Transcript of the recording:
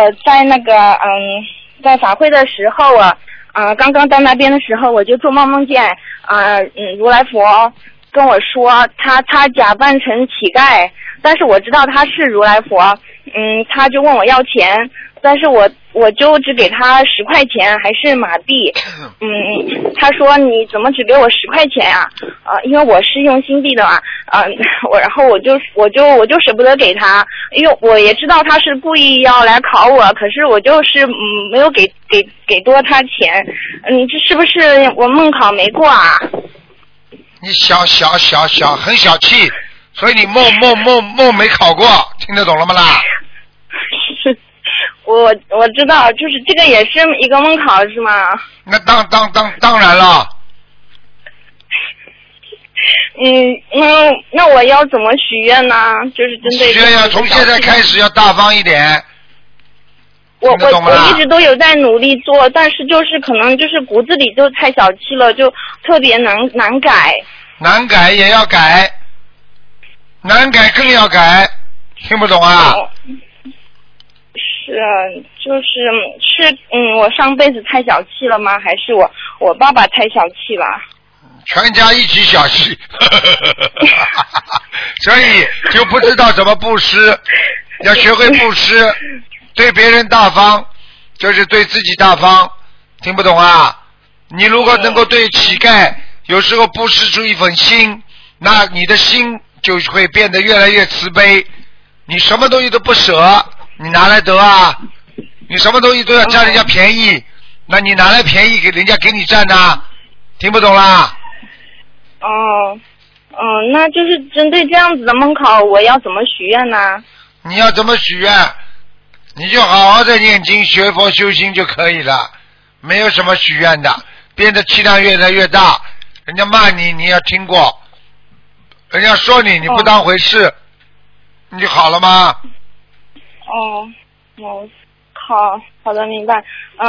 在那个在法会的时候刚刚到那边的时候，我就做梦见如来佛跟我说他假扮成乞丐，但是我知道他是如来佛，他就问我要钱，但是我就只给他10块钱，还是马币，他说你怎么只给我10块钱啊？因为我是用新币的嘛，然后我就舍不得给他，因为我也知道他是故意要来考我，可是我就是没有给多他钱，这是不是我梦考没过啊？ 你小很小气，所以你梦没考过，听得懂了吗啦？ 我知道，就是这个也是一个梦考是吗？ 那当然了。 那我要怎么许愿呢？就是针对许愿要从现在开始要大方一点。 我一直都有在努力做，但是就是可能就是骨子里就太小气了，就特别难改。 难改也要改，难改更要改，听不懂啊？ 是，我上辈子太小气了吗？还是我爸爸太小气了？ 全家一起小气，所以就不知道怎么布施，要学会布施，对别人大方，就是对自己大方，听不懂啊？你如果能够对乞丐有时候布施出一份心，那你的心就会变得越来越慈悲，你什么东西都不舍，你哪来得啊？你什么东西都要占人家便宜，那你哪来便宜给人家给你占呢？听不懂啦？ 那就是针对这样子的梦考，我要怎么许愿呢？ 你要怎么许愿？你就好好的念经学佛修心就可以了，没有什么许愿的，变得气量越来越大，人家骂你你要听过，人家说你不当回事，你就好了吗？ 好的明白。